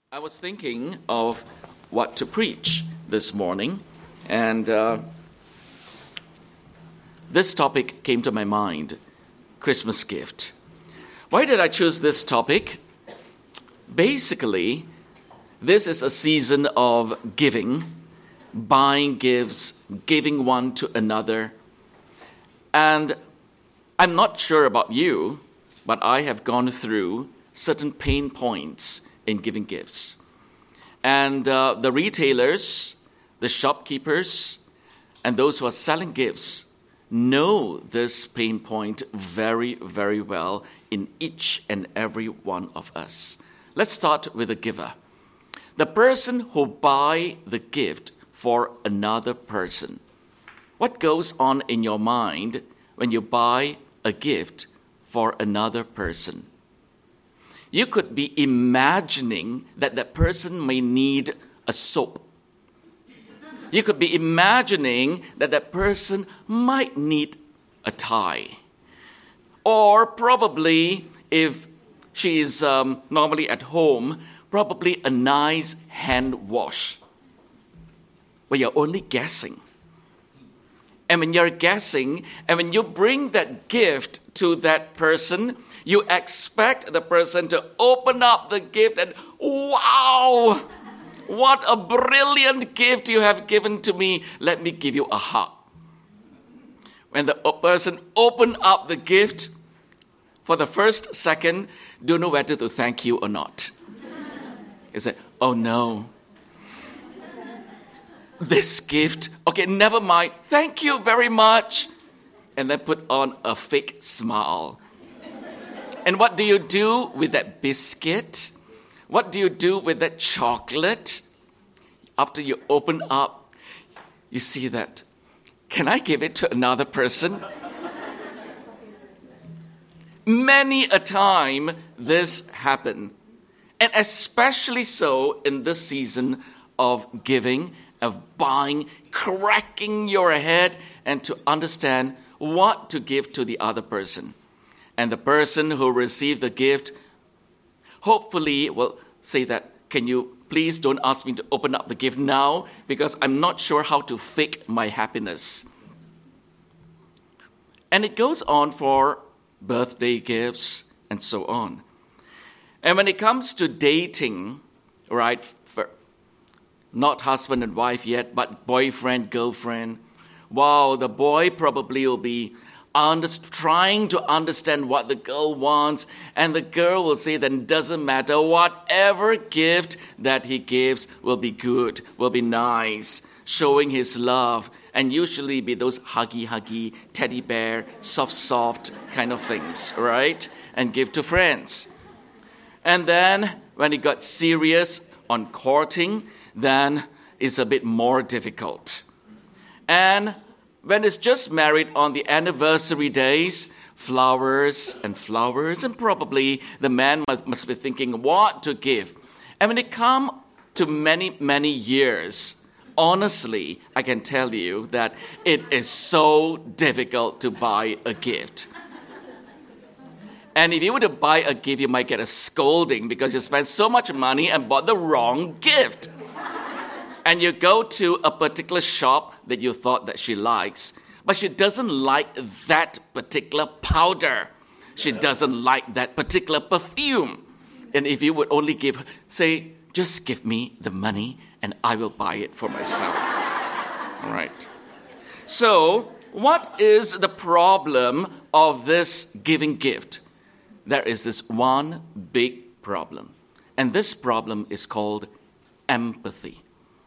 I was thinking of what to preach this morning, and this topic came to my mind, Christmas gift. Why did I choose this topic? Basically, this is a season of giving, buying gifts, giving one to another. And I'm not sure about you, but I have gone through certain pain points in giving gifts. And the retailers, the shopkeepers, and those who are selling gifts know this pain point very, very well in each and every one of us. Let's start with the giver. The person who buys the gift for another person. What goes on in your mind when you buy a gift for another person? You could be imagining that that person may need a soap. You could be imagining that that person might need a tie. Or probably, if she is normally at home, probably a nice hand wash. Well, you're only guessing. And when you're guessing, and when you bring that gift to that person, you expect the person to open up the gift and, wow, what a brilliant gift you have given to me. Let me give you a hug. When the person opened up the gift, for the first second, don't know whether to thank you or not. You say, oh no. This gift, okay, never mind. Thank you very much. And then put on a fake smile. And what do you do with that biscuit? What do you do with that chocolate? After you open up, you see that, can I give it to another person? Many a time this happened. And especially so in this season of giving, of buying, cracking your head, and to understand what to give to the other person. And the person who received the gift hopefully will say that, can you please don't ask me to open up the gift now because I'm not sure how to fake my happiness. And it goes on for birthday gifts and so on. And when it comes to dating, right, for not husband and wife yet, but boyfriend, girlfriend, wow, the boy probably will be trying to understand what the girl wants, and the girl will say that it doesn't matter, whatever gift that he gives will be good, will be nice, showing his love, and usually be those huggy, teddy bear, soft kind of things, right? And give to friends. And then when it got serious on courting, then it's a bit more difficult. And when it's just married on the anniversary days, flowers, and probably the man must be thinking what to give. And when it comes to many years, honestly, I can tell you that it is so difficult to buy a gift. And if you were to buy a gift, you might get a scolding because you spent so much money and bought the wrong gift. And you go to a particular shop that you thought that she likes, but she doesn't like that particular powder. She doesn't like that particular perfume. And if you would only say, just give me the money and I will buy it for myself. All right. So, what is the problem of this giving gift? There is this one big problem. And this problem is called empathy.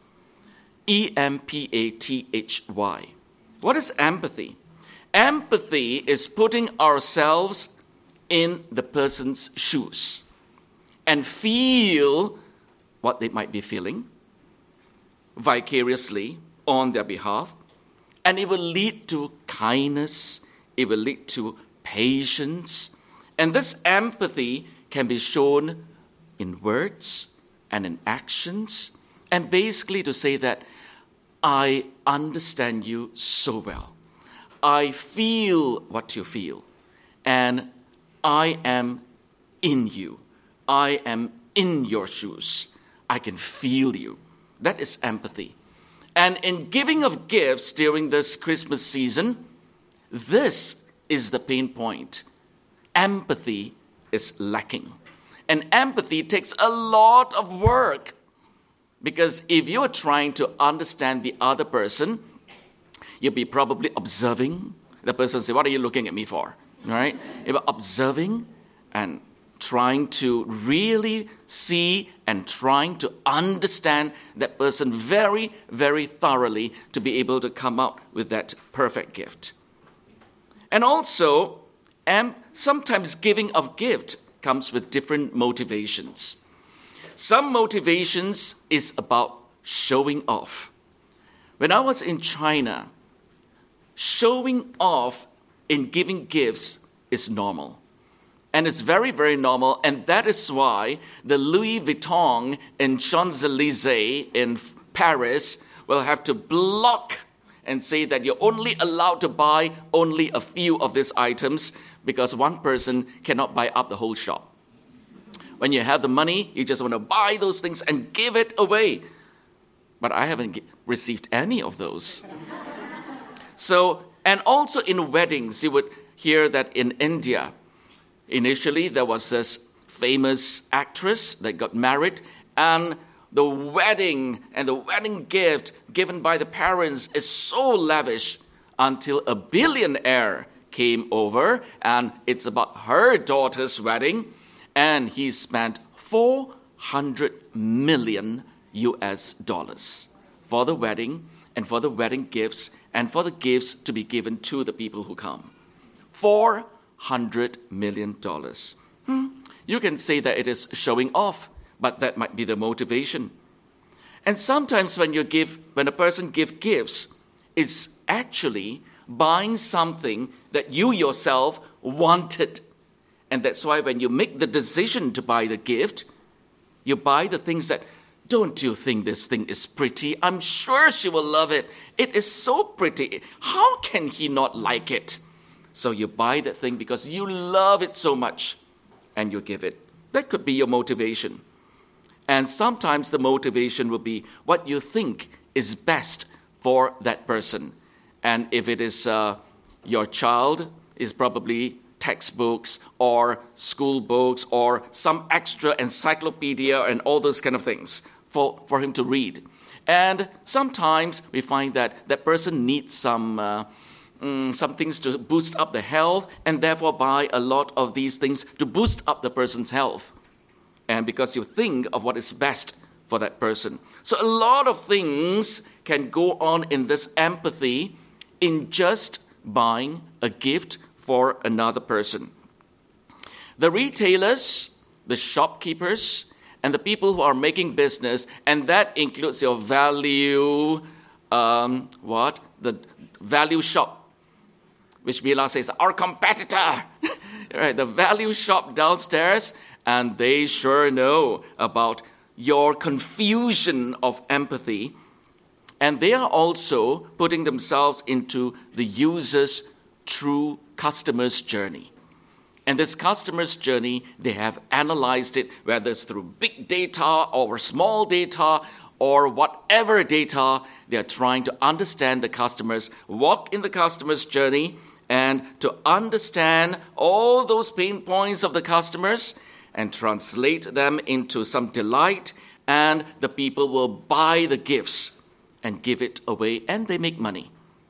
E-M-P-A-T-H-Y. What is empathy? Empathy is putting ourselves in the person's shoes and feel what they might be feeling vicariously on their behalf. And it will lead to kindness. It will lead to patience. And this empathy can be shown in words and in actions. And basically to say that I understand you so well. I feel what you feel. And I am in you. I am in your shoes. I can feel you. That is empathy. And in giving of gifts during this Christmas season, this is the pain point. Empathy is lacking. And empathy takes a lot of work. Because if you are trying to understand the other person, you'll be probably observing. The person say, "What are you looking at me for?" Right? You're observing and trying to really see and trying to understand that person very, very thoroughly to be able to come out with that perfect gift. And also, sometimes giving of gift comes with different motivations. Some motivations is about showing off. When I was in China, showing off in giving gifts is normal. And it's very, very normal. And that is why the Louis Vuitton in Champs-Élysées in Paris will have to block and say that you're only allowed to buy only a few of these items because one person cannot buy up the whole shop. When you have the money, you just want to buy those things and give it away. But I haven't received any of those. So, and also in weddings, you would hear that in India, initially there was this famous actress that got married, and the wedding and the wedding gift given by the parents is so lavish until a billionaire came over, and it's about her daughter's wedding, and he spent $400 million for the wedding and for the wedding gifts and for the gifts to be given to the people who come. $400 million. You can say that it is showing off, but that might be the motivation. And sometimes when a person gives gifts, it's actually buying something that you yourself wanted. And that's why when you make the decision to buy the gift, you buy the things that, "Don't you think this thing is pretty? I'm sure she will love it. It is so pretty. How can he not like it?" So you buy that thing because you love it so much, and you give it. That could be your motivation. And sometimes the motivation will be what you think is best for that person. And if it is your child, it's probably textbooks or school books or some extra encyclopedia and all those kind of things for him to read. And sometimes we find that that person needs some things to boost up the health, and therefore buy a lot of these things to boost up the person's health. And because you think of what is best for that person. So a lot of things can go on in this empathy in just buying a gift for another person. The retailers, the shopkeepers, and the people who are making business, and that includes your value, the value shop, which Mila says, our competitor, right? The value shop downstairs, and they sure know about your confusion of empathy, and they are also putting themselves into the user's true customer's journey. And this customer's journey, they have analyzed it, whether it's through big data or small data or whatever data, they are trying to understand the customers, walk in the customer's journey, and to understand all those pain points of the customers and translate them into some delight, and the people will buy the gifts and give it away, and they make money.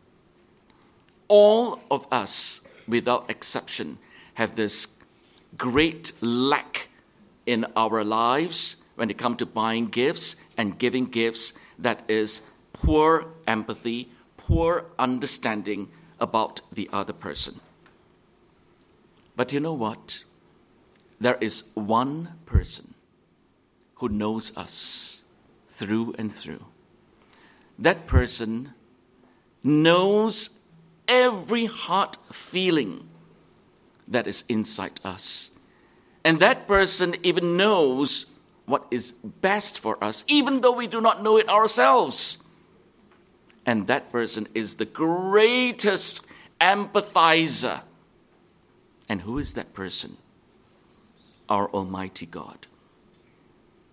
All of us, without exception, have this great lack in our lives when it comes to buying gifts and giving gifts, that is poor empathy, poor understanding about the other person. But you know what? There is one person who knows us through and through. That person knows every heart feeling that is inside us. And that person even knows what is best for us, even though we do not know it ourselves. And that person is the greatest empathizer. And who is that person? Our Almighty God.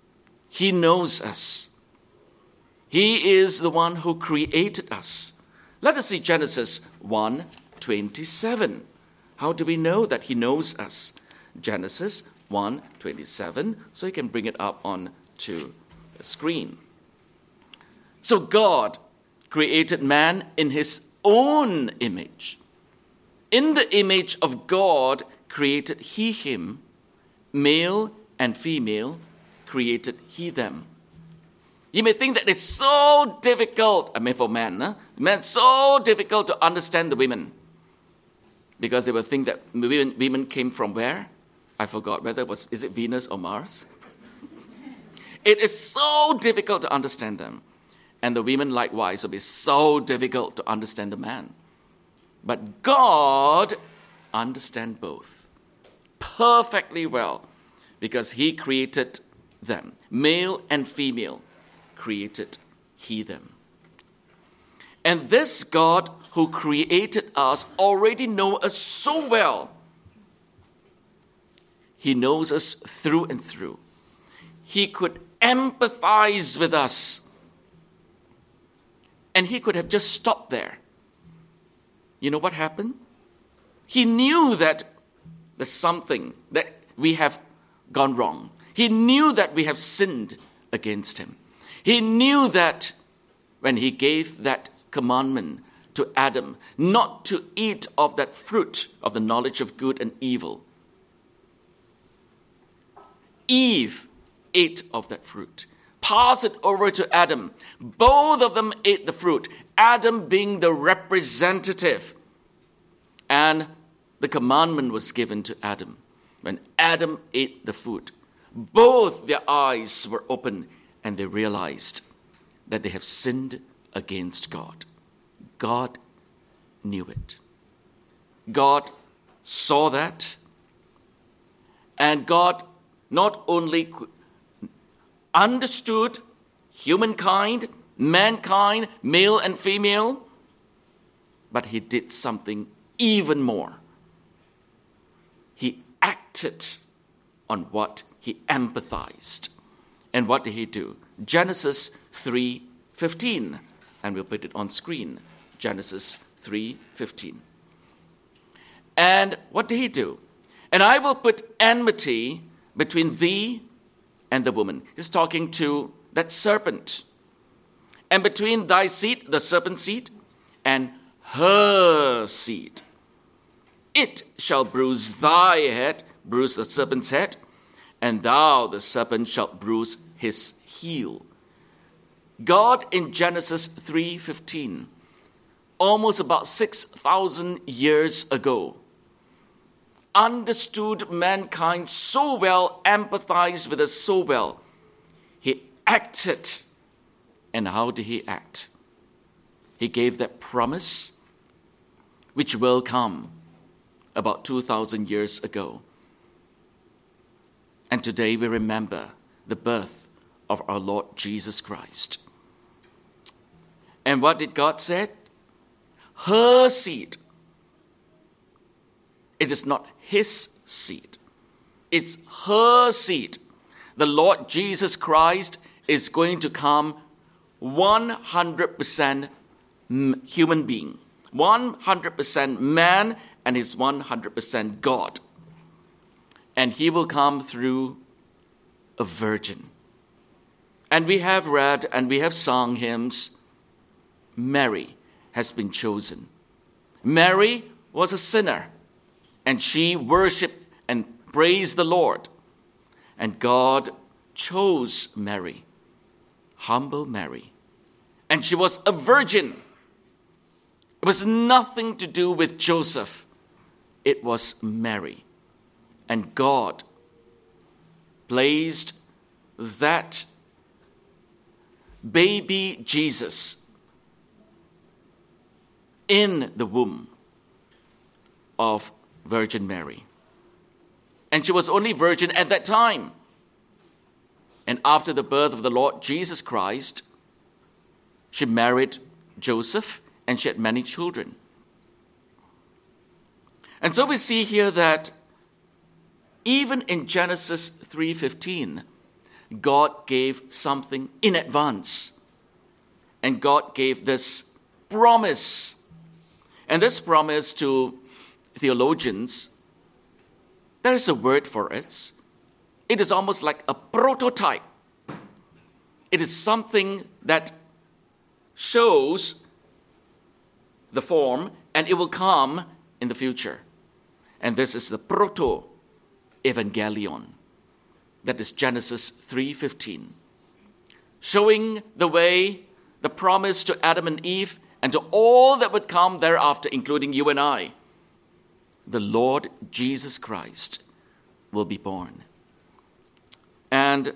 He knows us. He is the one who created us. Let us see Genesis 1:27. How do we know that he knows us? Genesis 1:27. So you can bring it up on to the screen. So God created man in his own image. In the image of God created he him, male and female created he them. You may think that it's so difficult, for men, so difficult to understand the women. Because they will think that women came from where? I forgot whether is it Venus or Mars? It is so difficult to understand them. And the women likewise will be so difficult to understand the man. But God understands both perfectly well because he created them. Male and female created he them. And this God who created us already knows us so well. He knows us through and through. He could empathize with us. And he could have just stopped there. You know what happened? He knew that there's something that we have gone wrong. He knew that we have sinned against him. He knew that when he gave that commandment to Adam not to eat of that fruit of the knowledge of good and evil, Eve ate of that fruit. Pass it over to Adam. Both of them ate the fruit. Adam being the representative. And the commandment was given to Adam. When Adam ate the fruit, both their eyes were open and they realized that they have sinned against God. God knew it. God saw that. And God not only understood humankind, mankind, male and female, but he did something even more. He acted on what he empathized. And what did he do? Genesis 3:15. And we'll put it on screen. Genesis 3:15. And what did he do? And I will put enmity between thee and the woman. He's talking to that serpent. And between thy seed, the serpent's seed, and her seed. It shall bruise thy head, bruise the serpent's head, and thou, the serpent, shalt bruise his heel. God in Genesis 3:15, almost about 6,000 years ago, understood mankind so well, empathized with us so well. He acted. And how did he act? He gave that promise, which will come about 2,000 years ago. And today we remember the birth of our Lord Jesus Christ. And what did God say? Her seed. It is not his seed. It's her seed. The Lord Jesus Christ is going to come 100% human being, 100% man, and he's 100% God. And he will come through a virgin. And we have read and we have sung hymns. Mary has been chosen. Mary was a sinner. And she worshipped and praised the Lord. And God chose Mary, humble Mary. And she was a virgin. It was nothing to do with Joseph. It was Mary. And God placed that baby Jesus in the womb of Virgin Mary. And she was only virgin at that time. And after the birth of the Lord Jesus Christ, she married Joseph and she had many children. And so we see here that even in Genesis 3:15, God gave something in advance. And God gave this promise. And this promise, to theologians, there is a word for it. It is almost like a prototype. It is something that shows the form, and it will come in the future. And this is the proto-evangelion. That is Genesis 3:15. Showing the way, the promise to Adam and Eve, and to all that would come thereafter, including you and I. The Lord Jesus Christ will be born. And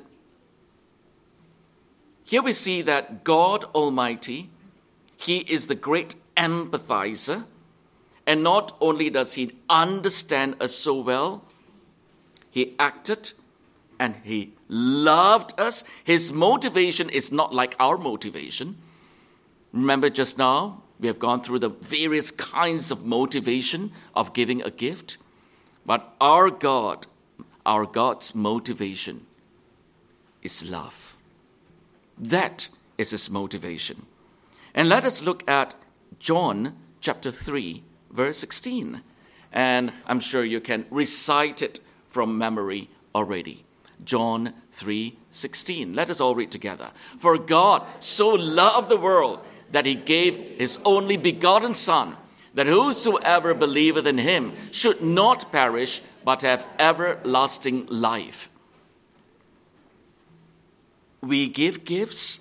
here we see that God Almighty, He is the great empathizer. And not only does He understand us so well, He acted and He loved us. His motivation is not like our motivation. Remember just now, we have gone through the various kinds of motivation of giving a gift. But our God's motivation is love. That is His motivation. And let us look at John chapter 3, verse 16. And I'm sure you can recite it from memory already. John 3:16. Let us all read together. For God so loved the world that He gave His only begotten Son, that whosoever believeth in Him should not perish, but have everlasting life. We give gifts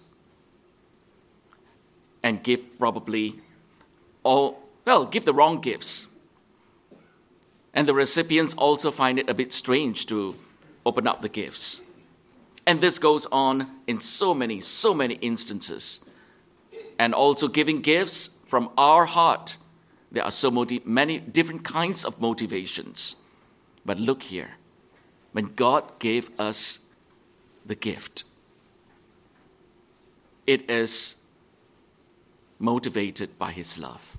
and give give the wrong gifts. And the recipients also find it a bit strange to open up the gifts. And this goes on in so many instances. And also giving gifts from our heart. There are so many different kinds of motivations. But look here. When God gave us the gift, it is motivated by His love.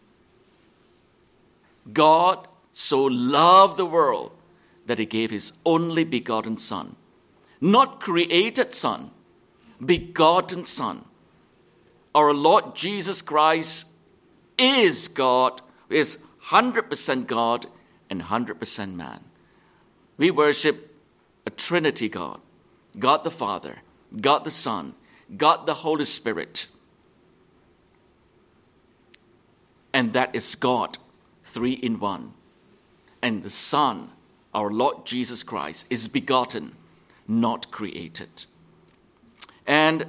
God so loved the world that He gave His only begotten Son. Not created Son, begotten Son. Our Lord Jesus Christ is God, is 100% God and 100% man. We worship a Trinity God. God the Father, God the Son, God the Holy Spirit. And that is God, 3 in 1. And the Son, our Lord Jesus Christ, is begotten, not created. And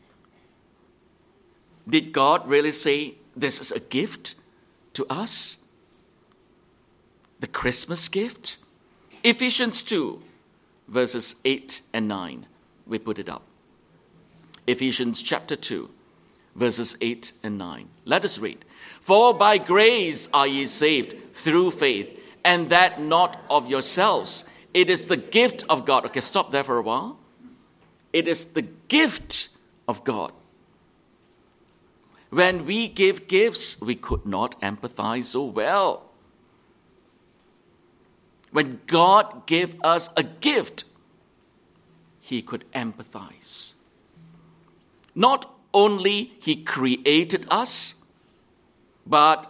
did God really say this is a gift to us? The Christmas gift? Ephesians 2, verses 8 and 9. We put it up. Ephesians chapter 2, verses 8 and 9. Let us read. For by grace are ye saved through faith, and that not of yourselves. It is the gift of God. Okay, stop there for a while. It is the gift of God. When we give gifts, we could not empathize so well. When God gave us a gift, He could empathize. Not only He created us, but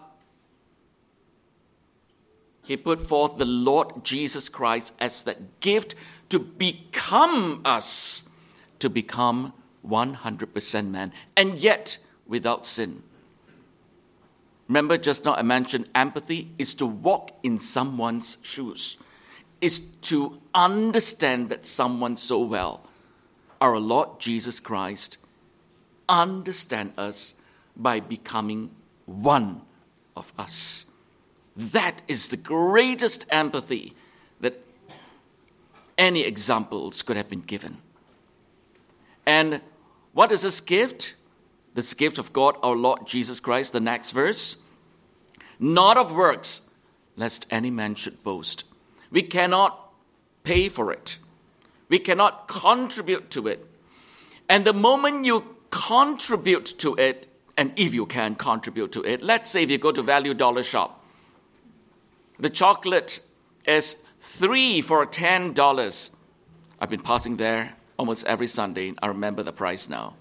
He put forth the Lord Jesus Christ as that gift to become us, to become 100% man, and yet without sin. Remember just now I mentioned empathy is to walk in someone's shoes, is to understand that someone so well. Our Lord Jesus Christ understands us by becoming one of us. That is the greatest empathy that any examples could have been given. And what is this gift? This gift of God, our Lord Jesus Christ, the next verse. Not of works, lest any man should boast. We cannot pay for it. We cannot contribute to it. And the moment you contribute to it, and if you can contribute to it, let's say if you go to Value Dollar Shop, the chocolate is 3 for $10. I've been passing there almost every Sunday. I remember the price now.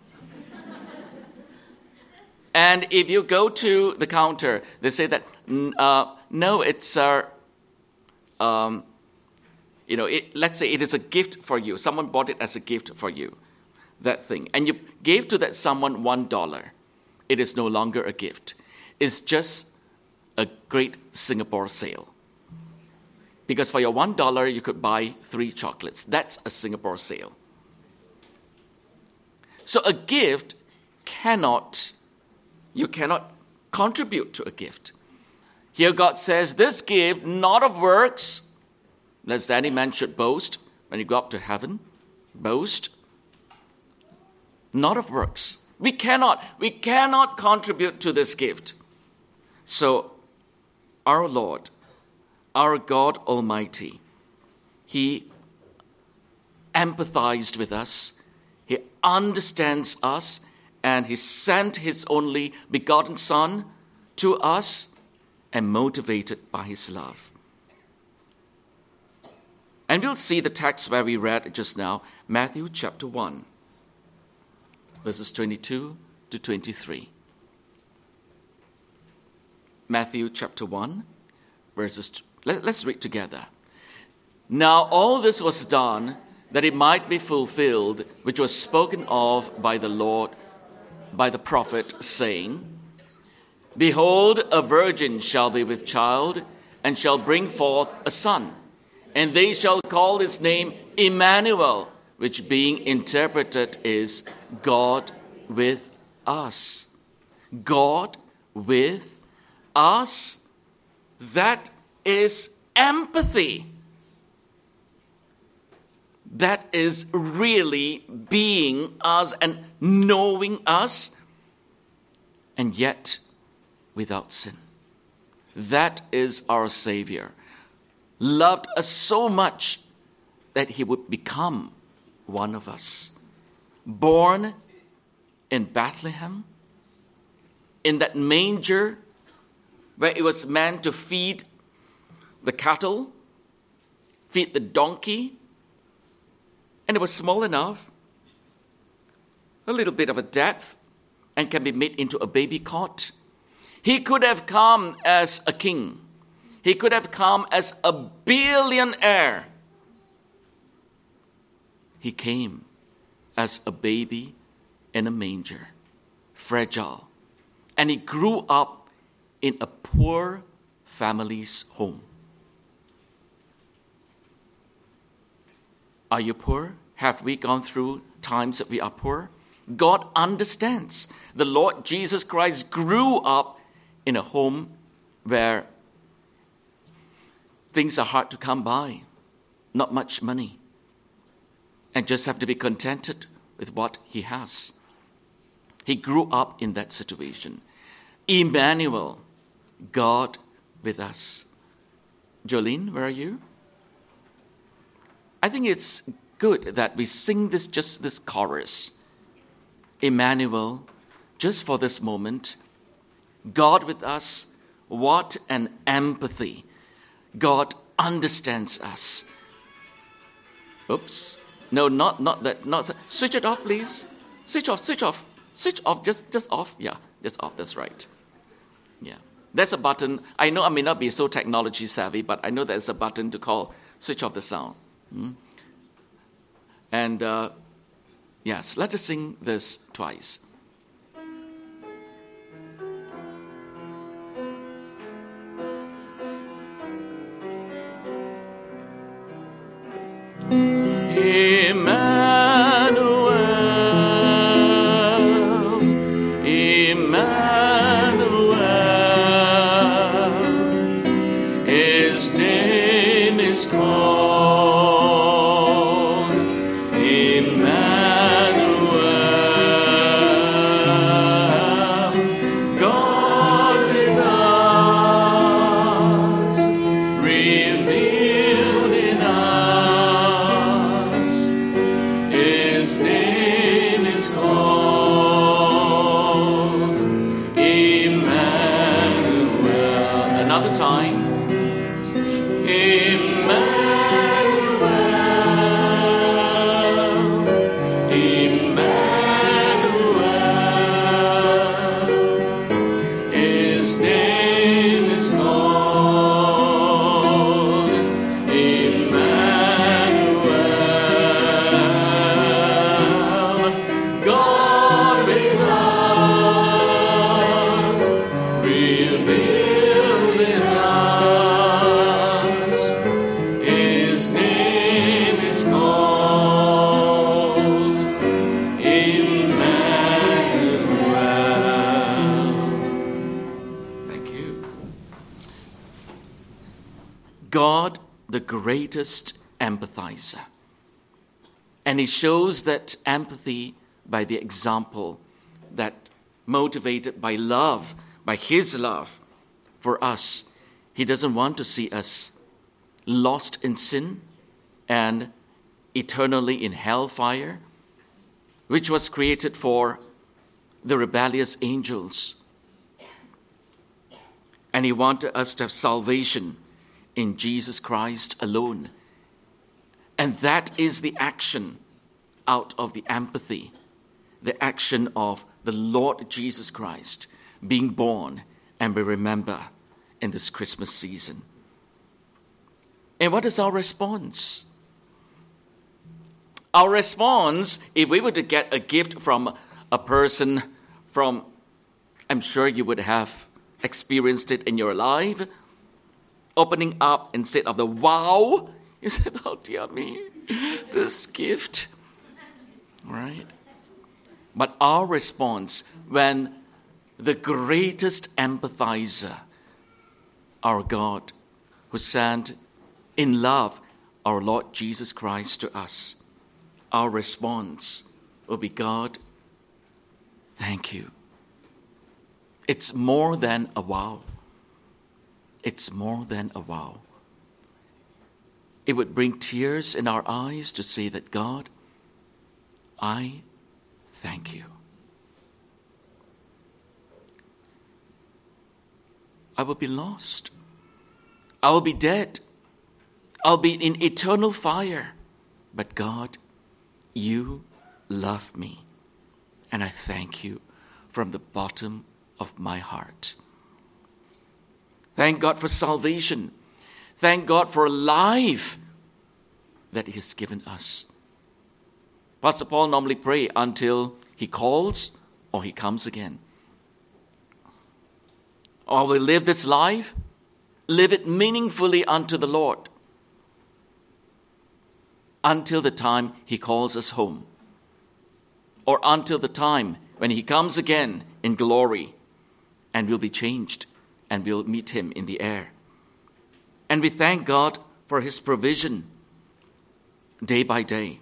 And if you go to the counter, they say that, no, it's, let's say it is a gift for you. Someone bought it as a gift for you, that thing. And you gave to that someone $1. It is no longer a gift. It's just a great Singapore sale. Because for your $1, you could buy 3 chocolates. That's a Singapore sale. So a gift you cannot contribute to a gift. Here God says, this gift, not of works, lest any man should boast. When you go up to heaven, boast. Not of works. We cannot contribute to this gift. So our Lord, our God Almighty, He empathized with us. He understands us. And He sent His only begotten Son to us, and motivated by His love. And we'll see the text where we read just now, Matthew chapter 1, verses 22 to 23. Matthew chapter 1, let's read together. Now all this was done that it might be fulfilled, which was spoken of by the Lord, by the prophet, saying, Behold, a virgin shall be with child, and shall bring forth a son, and they shall call his name Emmanuel, which being interpreted is God with us. God with us. That is empathy. That is really being us and knowing us, and yet without sin. That is our Savior. Loved us so much that He would become one of us. Born in Bethlehem, in that manger where it was meant to feed the cattle, feed the donkey, and it was small enough, a little bit of a depth, and can be made into a baby cot. He could have come as a king. He could have come as a billionaire. He came as a baby in a manger, fragile. And He grew up in a poor family's home. Are you poor? Have we gone through times that we are poor? God understands. The Lord Jesus Christ grew up in a home where things are hard to come by, not much money, and just have to be contented with what He has. He grew up in that situation. Emmanuel, God with us. Jolene, where are you? I think it's good that we sing this chorus. Emmanuel, just for this moment. God with us, what an empathy. God understands us. Oops. No, not that. Switch it off, please. Switch off. Just off. Yeah, just off. That's right. Yeah. There's a button. I know I may not be so technology savvy, but I know there's a button to call switch off the sound. And yes, let us sing this twice. Emmanuel, His name is called Emmanuel. God, the greatest empathizer. And he shows that empathy by the example that motivated by love, by his love for us. He doesn't want to see us lost in sin and eternally in hellfire, which was created for the rebellious angels. And he wanted us to have salvation in Jesus Christ alone. And that is the action out of the empathy, the action of the Lord Jesus Christ being born, and we remember in this Christmas season. And what is our response? Our response, if we were to get a gift from a person I'm sure you would have experienced it in your life, opening up instead of the wow, you said, oh dear me, this gift, right? But our response when the greatest empathizer, our God, who sent in love our Lord Jesus Christ to us, our response will be, God, thank you. It's more than a wow. It's more than a wow. It would bring tears in our eyes to say that, God, I thank you. I will be lost. I will be dead. I'll be in eternal fire. But God, you love me. And I thank you from the bottom of my heart. Thank God for salvation. Thank God for life that he has given us. Pastor Paul normally prays until he calls or he comes again. Or we live this life, live it meaningfully unto the Lord until the time he calls us home, or until the time when he comes again in glory and we'll be changed and we'll meet him in the air. And we thank God for his provision day by day.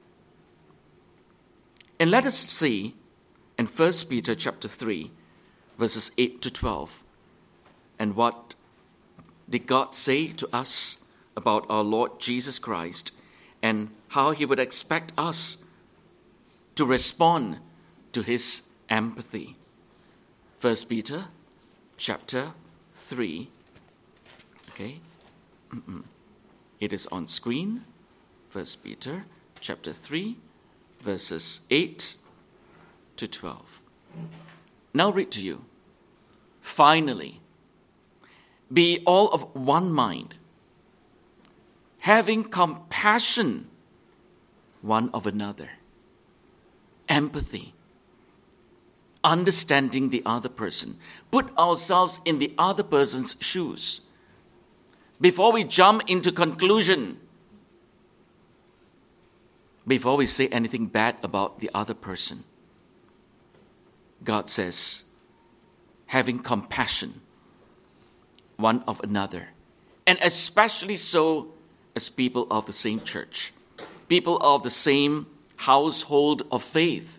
And let us see in 1 Peter chapter 3, verses 8 to 12, and what did God say to us about our Lord Jesus Christ and how he would expect us to respond to his empathy. 1 Peter chapter 3, okay? It is on screen. 1 Peter chapter 3, verses 8 to 12. Now read to you. Finally, be all of one mind, having compassion one of another. Empathy. Understanding the other person. Put ourselves in the other person's shoes. Before we jump into conclusion, before we say anything bad about the other person, God says, having compassion one of another, and especially so as people of the same church, people of the same household of faith.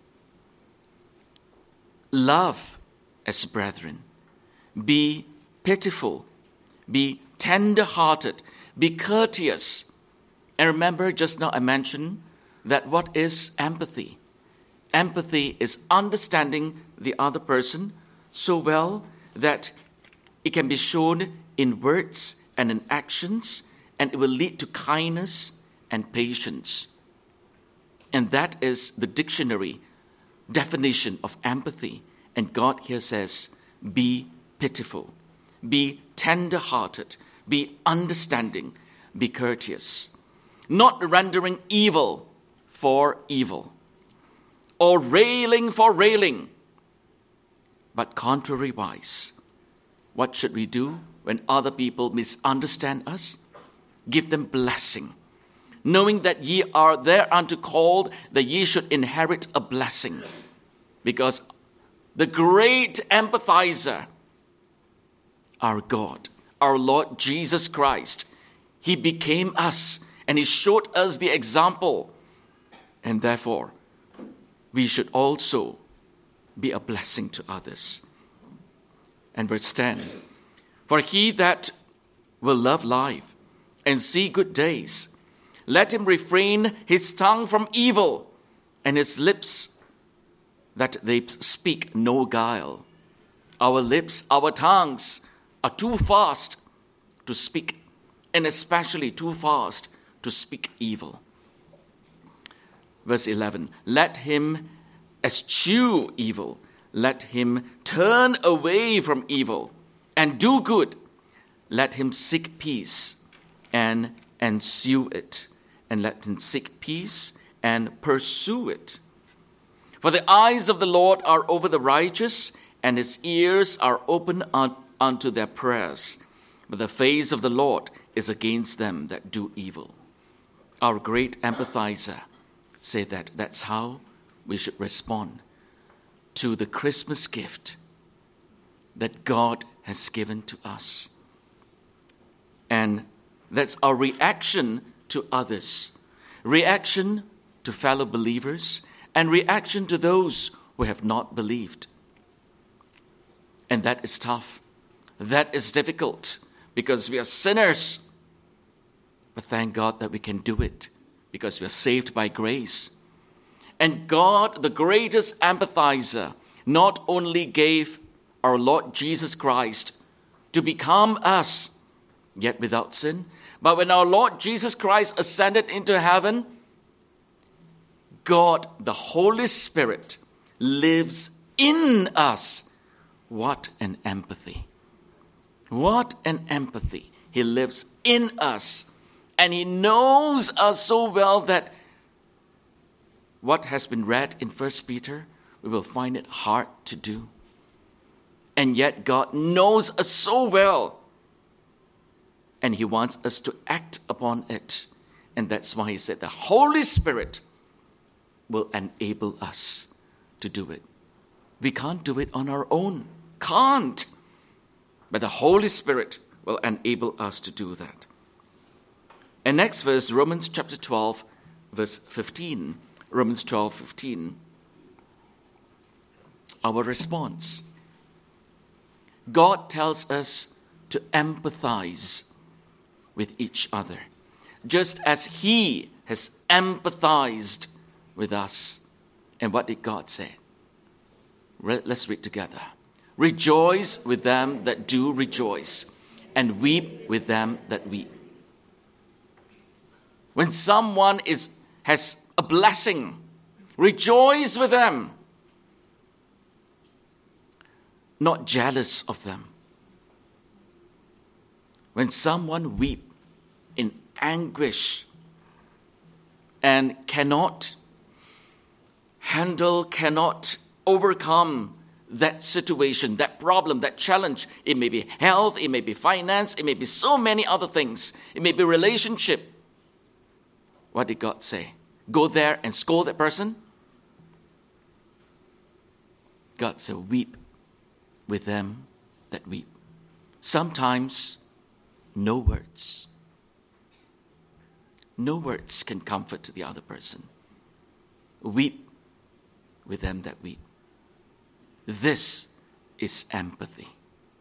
Love as brethren. Be pitiful. Be tender-hearted. Be courteous. And remember, just now I mentioned that what is empathy? Empathy is understanding the other person so well that it can be shown in words and in actions, and it will lead to kindness and patience. And that is the dictionary definition of empathy. And God here says, be pitiful, be tender-hearted, be understanding, be courteous, not rendering evil for evil, or railing for railing, but contrariwise. What should we do when other people misunderstand us? Give them blessing, knowing that ye are thereunto called, that ye should inherit a blessing. Because the great empathizer, our God, our Lord Jesus Christ. He became us, and He showed us the example. And therefore, we should also be a blessing to others. And verse 10, for he that will love life and see good days, let him refrain his tongue from evil and his lips that they speak no guile. Our lips, our tongues are too fast to speak, and especially too fast to speak evil. Verse 11, let him eschew evil. Let him turn away from evil and do good. Let him seek peace and ensue it. And let him seek peace and pursue it. For the eyes of the Lord are over the righteous, and his ears are open unto their prayers. But the face of the Lord is against them that do evil. Our great empathizer said that that's how we should respond to the Christmas gift that God has given to us. And that's our reaction to others, reaction to fellow believers, and reaction to those who have not believed. And that is tough. That is difficult because we are sinners. But thank God that we can do it because we are saved by grace. And God, the greatest empathizer, not only gave our Lord Jesus Christ to become us, yet without sin, but when our Lord Jesus Christ ascended into heaven, God, the Holy Spirit, lives in us. What an empathy. What an empathy. He lives in us. And He knows us so well that what has been read in 1 Peter, we will find it hard to do. And yet God knows us so well. And He wants us to act upon it. And that's why He said the Holy Spirit will enable us to do it. We can't do it on our own. Can't. But the Holy Spirit will enable us to do that. And next verse, Romans chapter 12, verse 15. Romans 12:15. Our response. God tells us to empathize with each other, just as He has empathized with us. And what did God say? Let's read together. Rejoice with them that do rejoice, and weep with them that weep. When someone has a blessing, rejoice with them. Not jealous of them. When someone weeps in anguish and cannot handle, cannot overcome that situation, that problem, that challenge. It may be health, it may be finance, it may be so many other things. It may be relationship. What did God say? Go there and scold that person? God said, weep with them that weep. Sometimes, no words. No words can comfort the other person. Weep with them that weep. This is empathy.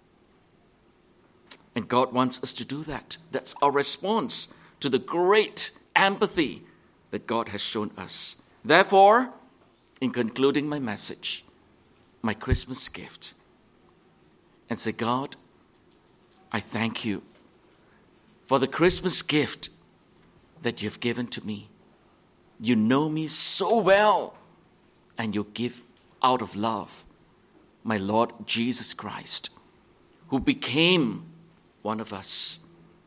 And God wants us to do that. That's our response to the great empathy that God has shown us. Therefore, in concluding my message, my Christmas gift, and say, God, I thank you for the Christmas gift that you've given to me. You know me so well, and you give out of love my Lord Jesus Christ, who became one of us.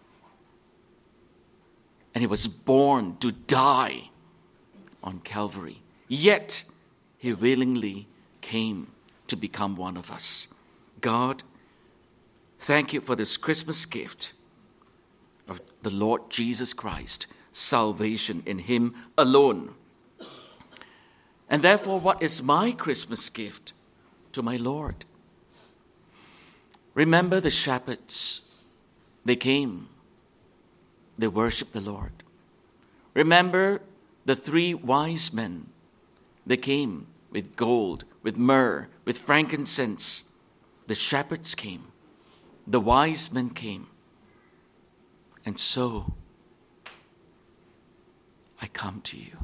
And He was born to die on Calvary. Yet, He willingly came to become one of us. God, thank you for this Christmas gift of the Lord Jesus Christ, salvation in Him alone. And therefore, what is my Christmas gift to my Lord? Remember the shepherds They came. They worshiped the Lord. Remember the 3 wise men. They came with gold, with myrrh, with frankincense. The shepherds came. The wise men came. And so I come to you,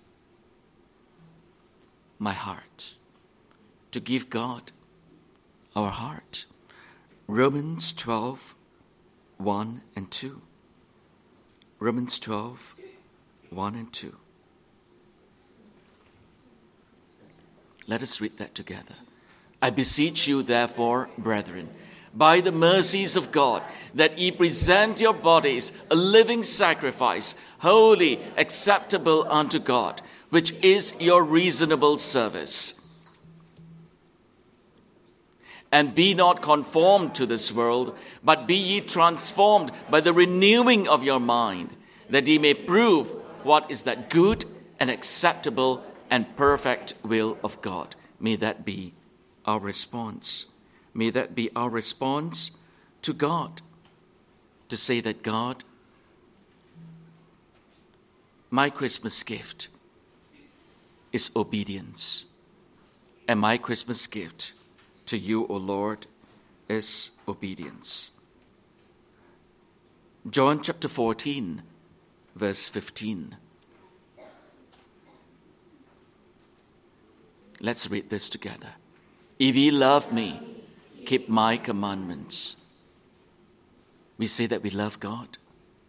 my heart, to give God our heart. Romans 12, 1 and 2. Romans 12, 1 and 2. Let us read that together. I beseech you, therefore, brethren, by the mercies of God, that ye present your bodies a living sacrifice, holy, acceptable unto God, which is your reasonable service. And be not conformed to this world, but be ye transformed by the renewing of your mind, that ye may prove what is that good and acceptable and perfect will of God. May that be our response. May that be our response to God, to say that, God, my Christmas gift is obedience, and my Christmas gift to you, O Lord, is obedience. John chapter 14, verse 15. Let's read this together. If ye love me, keep my commandments. We say that we love God.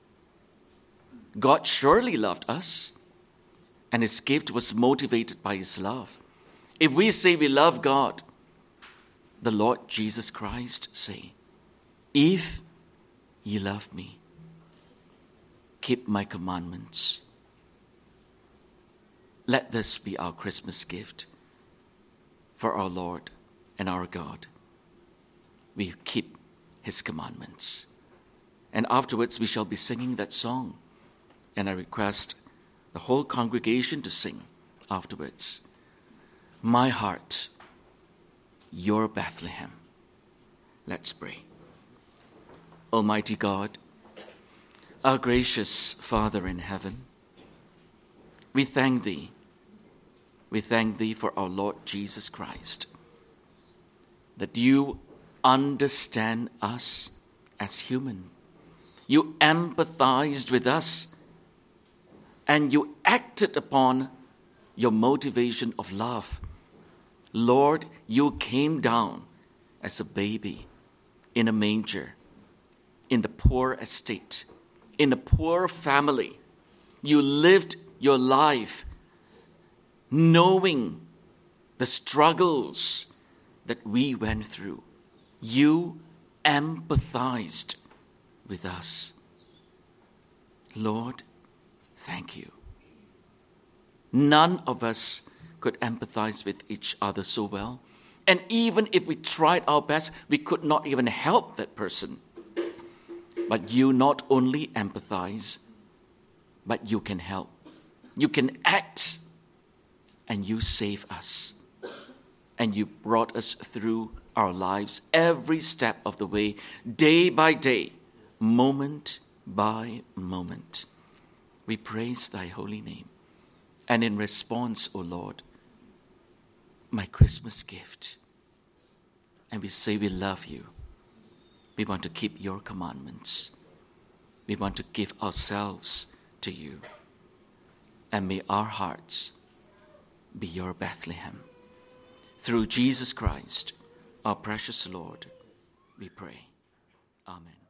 God surely loved us, and his gift was motivated by his love. If we say we love God, the Lord Jesus Christ say, if ye love me, keep my commandments. Let this be our Christmas gift for our Lord and our God. We keep his commandments. And afterwards we shall be singing that song. And I request the whole congregation to sing afterwards. My heart, your Bethlehem. Let's pray. Almighty God, our gracious Father in heaven, we thank thee. We thank thee for our Lord Jesus Christ, that you understand us as human. You empathized with us, and you acted upon your motivation of love. Lord, you came down as a baby in a manger, in the poor estate, in a poor family. You lived your life knowing the struggles that we went through. You empathized with us. Lord, thank you. None of us could empathize with each other so well. And even if we tried our best, we could not even help that person. But you not only empathize, but you can help. You can act, and you save us. And you brought us through our lives every step of the way, day by day, moment by moment. We praise thy holy name. And in response, O Lord, my Christmas gift. And we say we love you. We want to keep your commandments. We want to give ourselves to you. And may our hearts be your Bethlehem. Through Jesus Christ, our precious Lord, we pray. Amen.